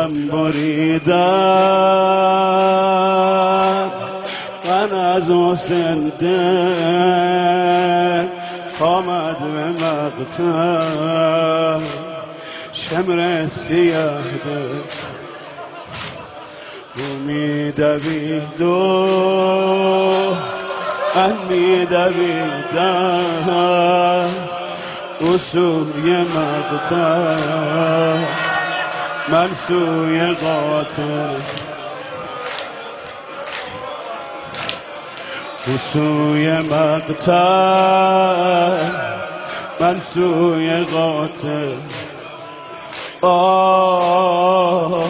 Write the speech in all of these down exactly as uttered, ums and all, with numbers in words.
دلم بریدم من از حسین دل آمد به مقتل شمر سیاه دل او می دوید و من می دویدم او سوی مقتل من سوی قاتل او سوی مقتل من سوی قاتل آه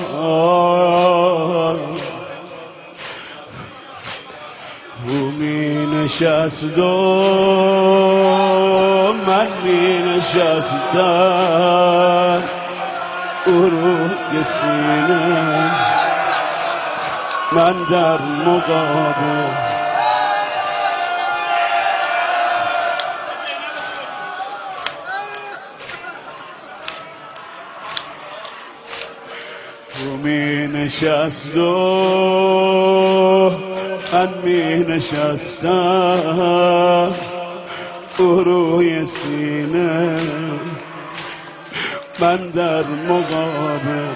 او می نشست و من می نشستم او روی سینه من در مقابل او می نشست و من می نشستم او روی سینه من در مقابل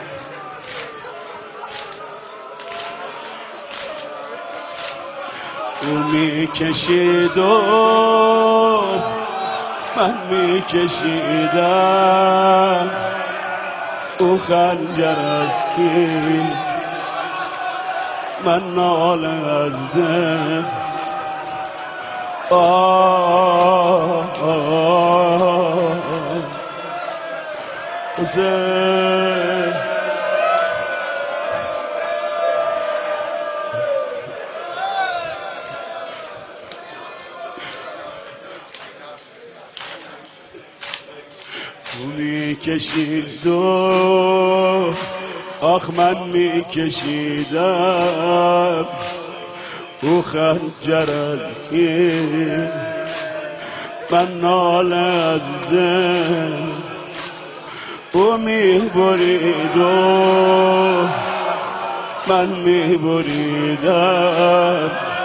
او می کشید و من می کشیدم او خنجر از کی من ناله از دل آه آه حسین او می کشید و آخ من می کشیدم او خنجرکی من ناله از دل او می برید و من می بریدم